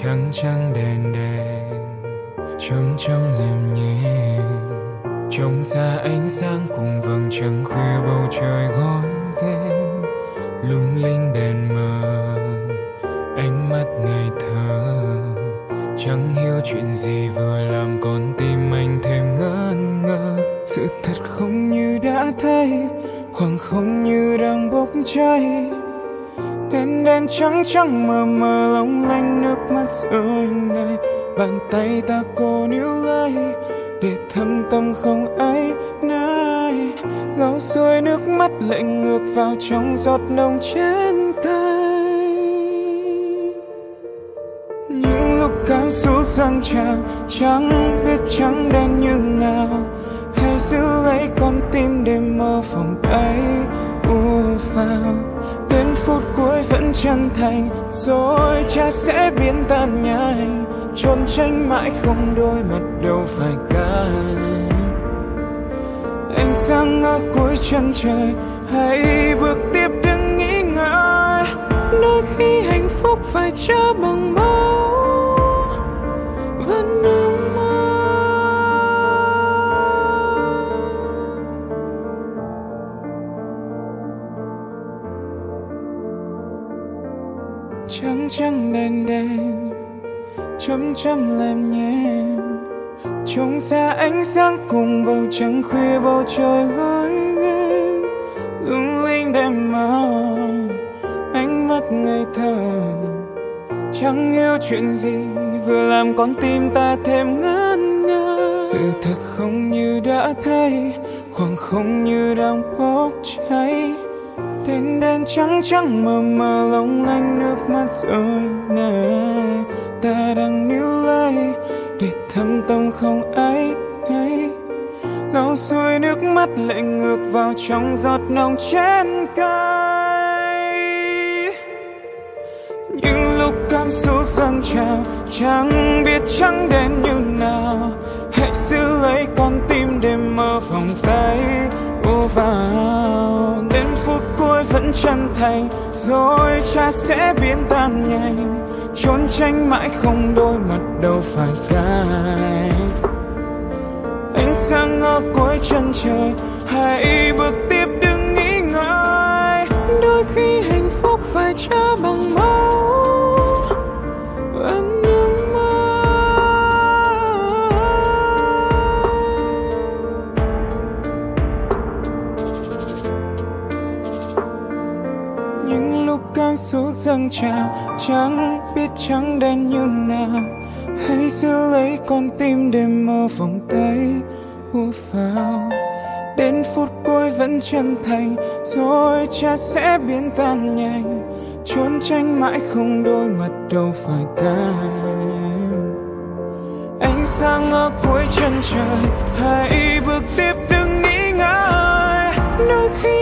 trắng trắng đèn đèn chấm chấm lem nhẹ trông xa ánh sáng cùng vầng trăng khuya bầu trời gói ghém lung linh đèn mờ ánh mắt ngây thơ chẳng hiểu chuyện gì vừa làm con tim anh thêm ngẩn ngơ. Sự thật không như đã thấy, khoảng không như đang bốc cháy. Đèn đèn trắng trắng mờ mờ long lanh nước mắt rơi này. Bàn tay ta cố níu lấy để thâm tâm không áy náy. Lau xuôi nước mắt lệ ngược vào trong giọt nồng trên tay. Những lúc cảm xúc dâng trào chẳng biết trắng đen như nào. Hãy giữ lấy con tim để mơ phòng tay u vào. Đến phút cuối vẫn chân thành, rồi cha sẽ biến tan nhanh. Trốn tránh mãi không đôi mặt đâu phải cãi. Ánh sáng ở cuối chân trời, hãy bước tiếp đừng nghĩ ngợi. Đôi khi hạnh phúc phải trả bằng máu vẫn nước mắt. Trắng trắng đèn đèn chấm chấm lem nhem trông xa ánh sáng cùng bầu trắng khuya bầu trời gói ghém lung linh đêm màu ánh mắt ngây thơ chẳng hiểu chuyện gì vừa làm con tim ta thêm ngẩn ngơ. Sự thật không như đã thấy, khoảng không như đang bốc cháy. Đèn đèn trắng trắng mờ mờ long lanh nước mắt rơi này. Ta đang níu lấy để thâm tâm không áy náy. Lau xuôi nước mắt lệ ngược vào trong giọt nồng trên cây. Những lúc cảm xúc dâng trào chẳng biết trắng đen như nào. Hãy giữ lấy con tim để mơ vòng tay ô vào. Đến phút cuối vẫn chân thành, rồi cha sẽ biến tan nhanh. Trốn tránh mãi không đôi mặt đâu phải cãi. Ánh sáng ở cuối chân trời, hãy bước tiếp đừng nghĩ ngợi. Đôi khi hạnh phúc phải trả bằng máu vẫn nước mắt. Những lúc cảm xúc dâng trào chẳng biết trắng đen như nào. Hãy giữ lấy con tim để mơ vòng tay u vào. Đến phút cuối vẫn chân thành, rồi cha sẽ biến tan nhanh. Trốn tránh mãi không đôi mặt đâu phải cãi. Ánh sáng ở cuối chân trời, hãy bước tiếp đừng nghĩ ngợi. Đôi khi